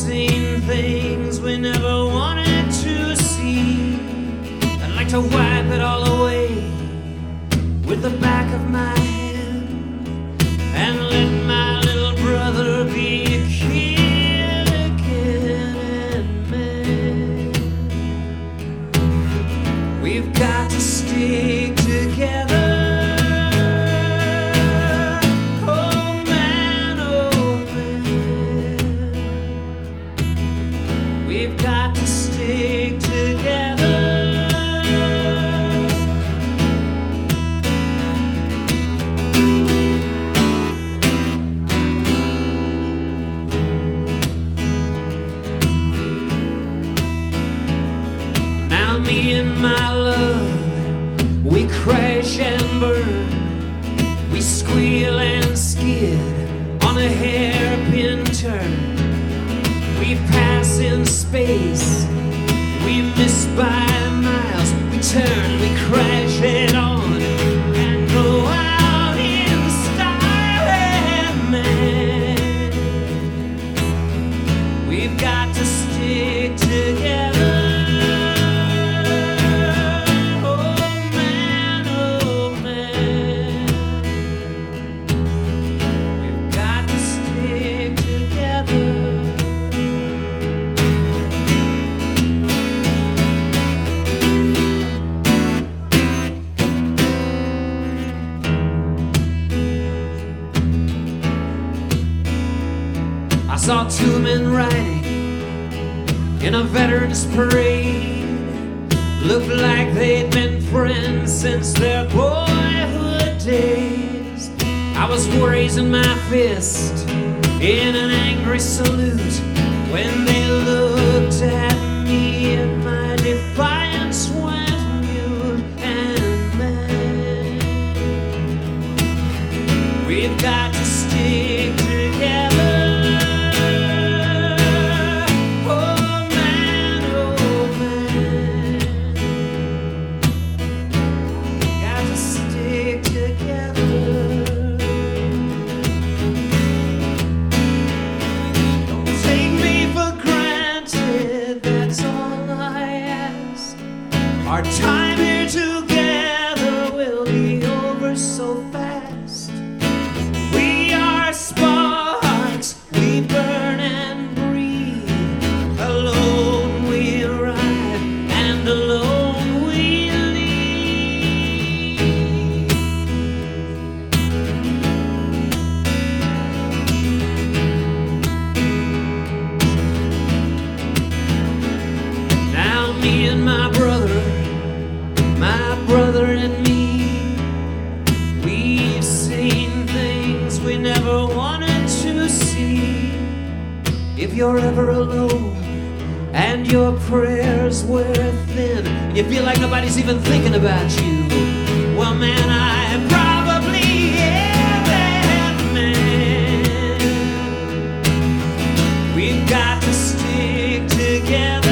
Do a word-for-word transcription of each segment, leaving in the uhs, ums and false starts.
seen things we never wanted to see. I'd like to wipe it all away with the back of my hand and let my little brother be a kid again. And man, we've got to stick together. We've got to stick together. Now me and my love, we crash and burn. We squeal and skid on a hairpin turn. We pass in space, we miss by miles. We turn, we crash head on and go out in style. And man, we've got to stick together. Oh man, oh man, we've got to stick together. I saw two men riding in a veterans parade. Looked like they'd been friends since their boyhood days. I was raising my fist in an angry salute when they looked at me and my defiance went mute. And man, we've got to stick together. Our time here together will be over so fast. We are sparks, we burn and breathe. Alone we ride and alone we leave. Now me and my brother, my brother and me, we've seen things we never wanted to see. If you're ever alone and your prayers wear thin, and you feel like nobody's even thinking about you, well man, I probably am that man. We've got to stick together.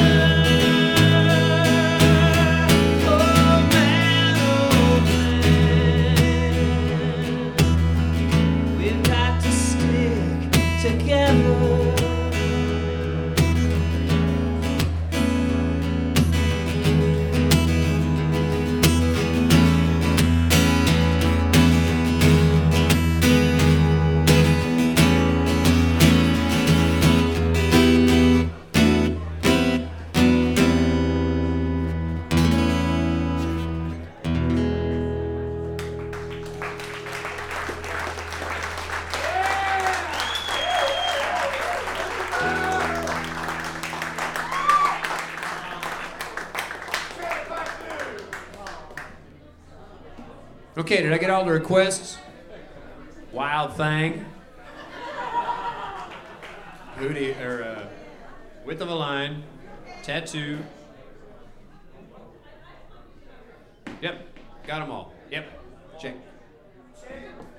Okay, did I get all the requests? Wild Thing. Hootie, or uh, Width of a Line. Tattoo. Yep, got them all. Yep, check.